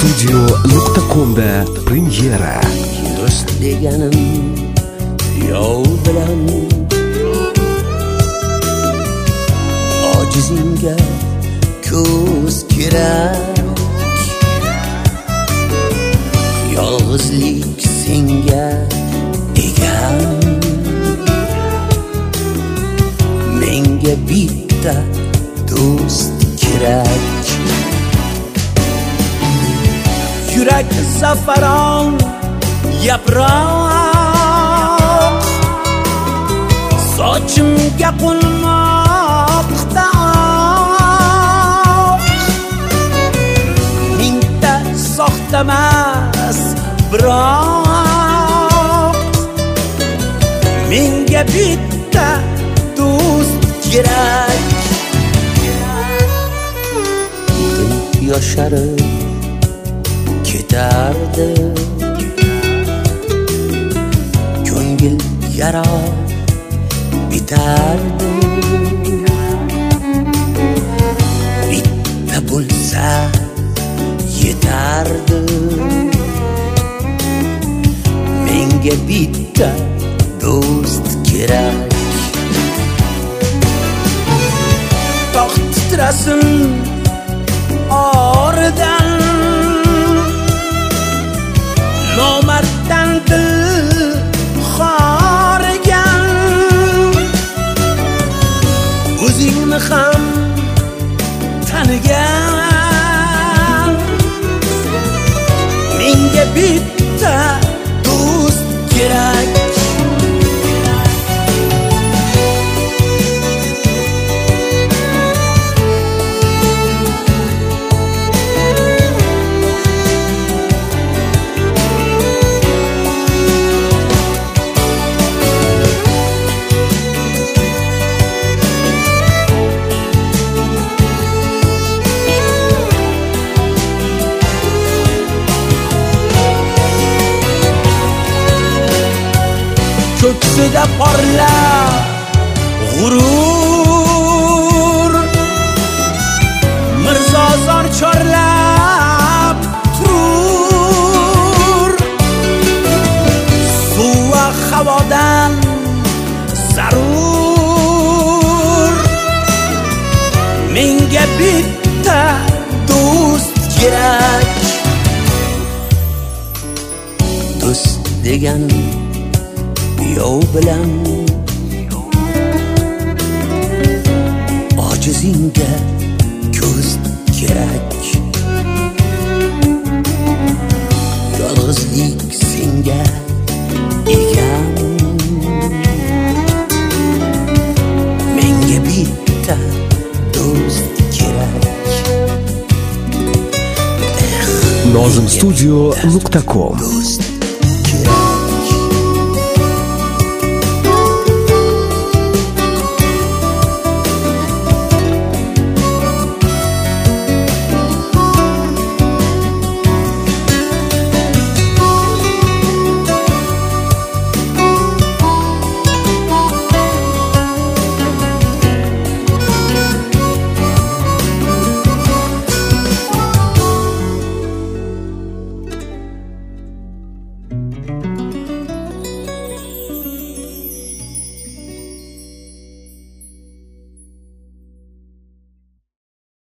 Nozimstudio.com'da premyera. Do'st deganim yov bilan ojizingga ko'z kerak. Yolg'izlik senga ekan, menga bitta do'st kerak. Yurak zafaron yaproq, sochimga qo'nmoqda oq. Mingta soxtamas biroq, menga bitta do'st kerak. Yosharib ketardi, ko'ngil yara bitardi. Bitta bo'lsa yetardi, menga bitta do'st kerak. Tog' titrasin oridan, nomarddan dil xorigan. O'zingni ham tanigan, menga bitta do'st kerak. Ko'ksida porlar g'urur, mirzozor chorlab turur. Suv va havodan zarur, menga bitta do'st kerak. Do'st deganim yov bilan ojizingga ko'z kerak. Yolg'izlik senga ekan, menga bitta do'st kerak. Nozimstudio.com